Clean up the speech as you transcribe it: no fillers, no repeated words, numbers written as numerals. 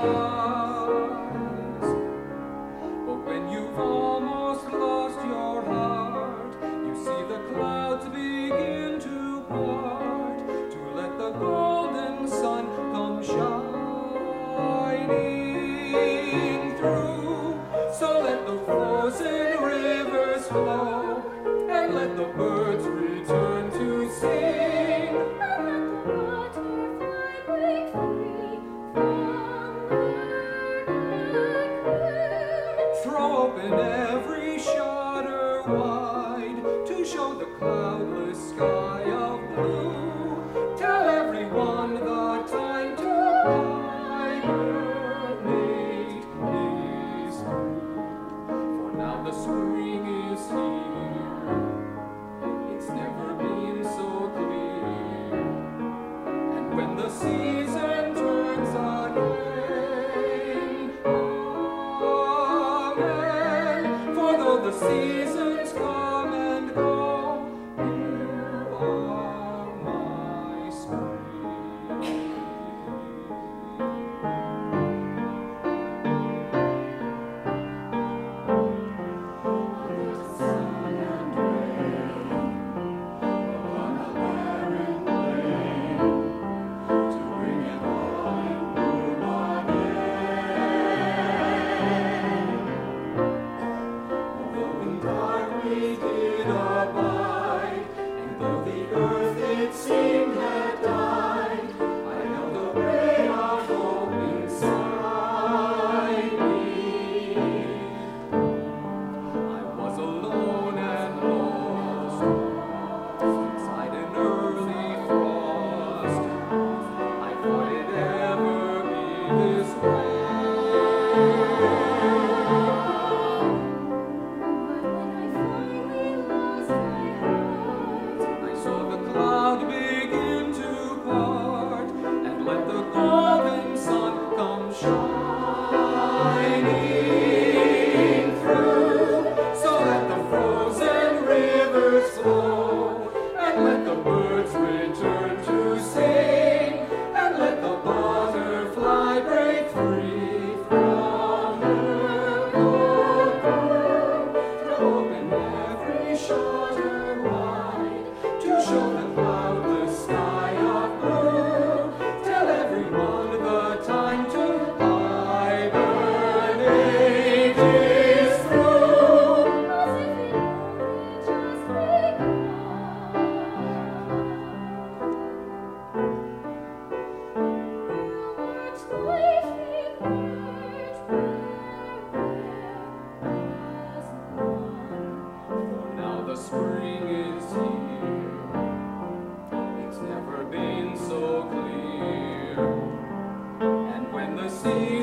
But when you've almost lost your heart, you see the clouds begin to part, to let the golden sun come shining through. So let the frozen rivers flow, and let the birds return to sing, and let the butterfly break free from burden. throw open every shutter wide, to show the cloudless sky of blue. Tell everyone the time to hibernate is through. For now the spring is here, it's never been so clear. And when the season turns again, amen. For though the seasons come and go, you are my spring. Sun and rain upon a barren plain, to bring it all in bloom again. Although in dark we did abide, and though the earth it seemed had died, I held a ray of hope inside me. I was alone and lost, inside an early frost. I thought it'd ever be this way. But when I finally lost my heart, I saw the cloud begin to part, and let the golden sun come shining through. So let the frozen rivers flow, and let the birds return to sing, and let the butterfly break free from her cocoon. Throw open every shutter wide, to show the cloudless sky of blue. Tell everyone the time to hibernate is through. as if it only just begun. Watch life emerge where was none. For now the spring is here, it's never been so clear. And when the season